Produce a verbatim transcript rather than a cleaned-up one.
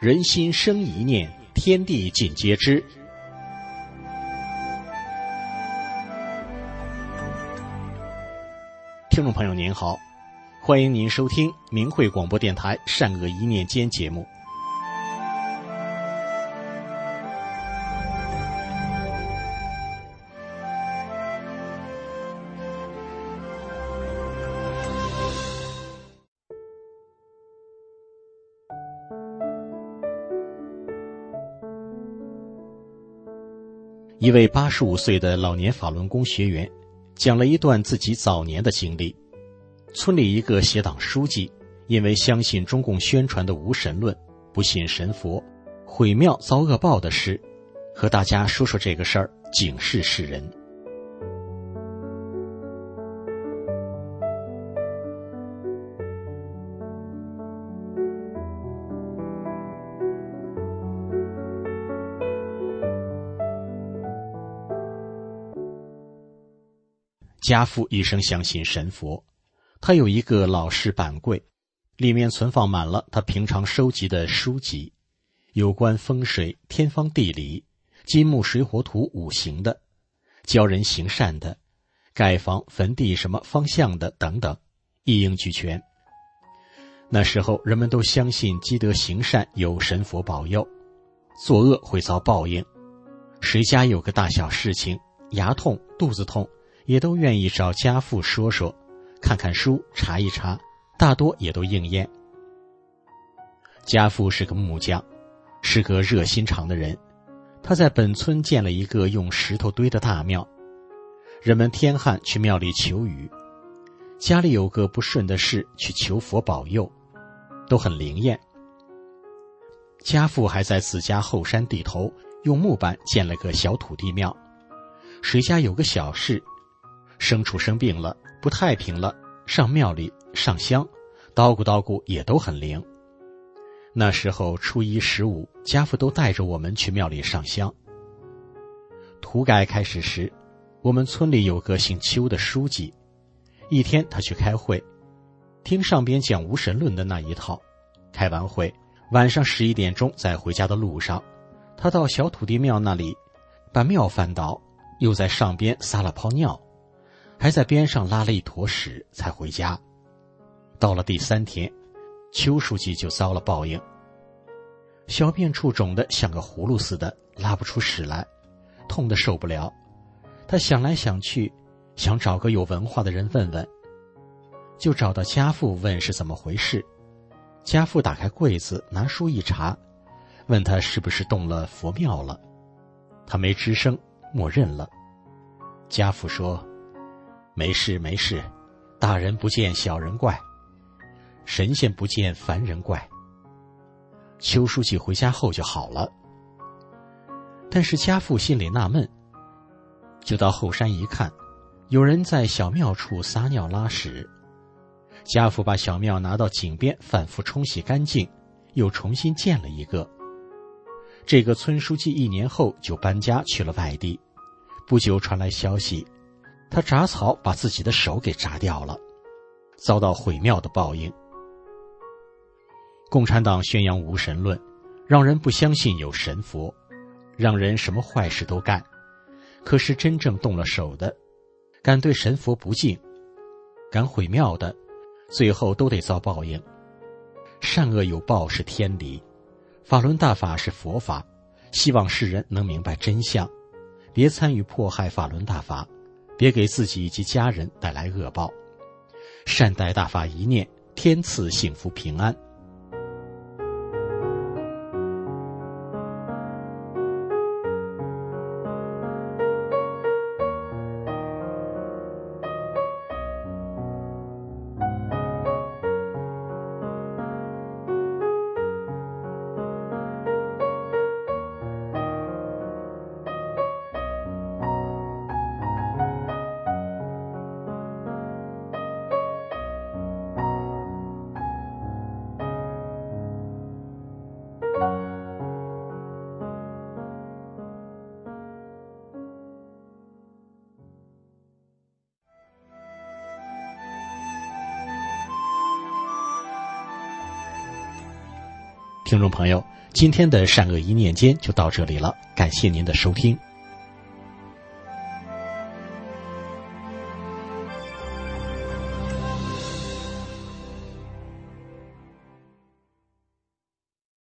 人心生一念，天地尽皆知。听众朋友您好，欢迎您收听明慧广播电台善恶一念间节目。一位八十五岁的老年法轮功学员讲了一段自己早年的经历。村里一个协党书记因为相信中共宣传的无神论，不信神佛，毁庙遭恶报的事，和大家说说这个事儿，警示世人。家父一生相信神佛，他有一个老式板柜，里面存放满了他平常收集的书籍，有关风水、天方地理、金木水火土五行的，教人行善的，盖房坟地什么方向的等等，一应俱全。那时候人们都相信积德行善有神佛保佑，作恶会遭报应。谁家有个大小事情，牙痛肚子痛，也都愿意找家父说说，看看书查一查，大多也都应验。家父是个木匠，是个热心肠的人，他在本村建了一个用石头堆的大庙，人们天旱去庙里求雨，家里有个不顺的事去求佛保佑，都很灵验。家父还在自家后山地头用木板建了个小土地庙，谁家有个小事，牲畜生病了，不太平了，上庙里上香，叨咕叨咕也都很灵。那时候初一十五，家父都带着我们去庙里上香。土改开始时，我们村里有个姓邱的书记，一天他去开会，听上边讲无神论的那一套，开完会晚上十一点钟，在回家的路上，他到小土地庙那里把庙翻倒，又在上边撒了泡尿，还在边上拉了一坨屎才回家。到了第三天，邱书记就遭了报应，小便处肿得像个葫芦似的，拉不出屎来，痛得受不了。他想来想去，想找个有文化的人问问，就找到家父问是怎么回事。家父打开柜子拿书一查，问他是不是动了佛庙了。他没吱声，默认了。家父说，没事没事，大人不见小人怪，神仙不见凡人怪。邱书记回家后就好了。但是家父心里纳闷，就到后山一看，有人在小庙处撒尿拉屎。家父把小庙拿到井边反复冲洗干净，又重新建了一个。这个村书记一年后就搬家去了外地，不久传来消息，他铡草把自己的手给铡掉了，遭到毁庙的报应。共产党宣扬无神论，让人不相信有神佛，让人什么坏事都干。可是真正动了手的，敢对神佛不敬，敢毁庙的，最后都得遭报应。善恶有报是天理，法轮大法是佛法，希望世人能明白真相，别参与迫害法轮大法，别给自己以及家人带来恶报。善待大法一念，天赐幸福平安。 听众朋友，今天的善恶一念间就到这里了，感谢您的收听。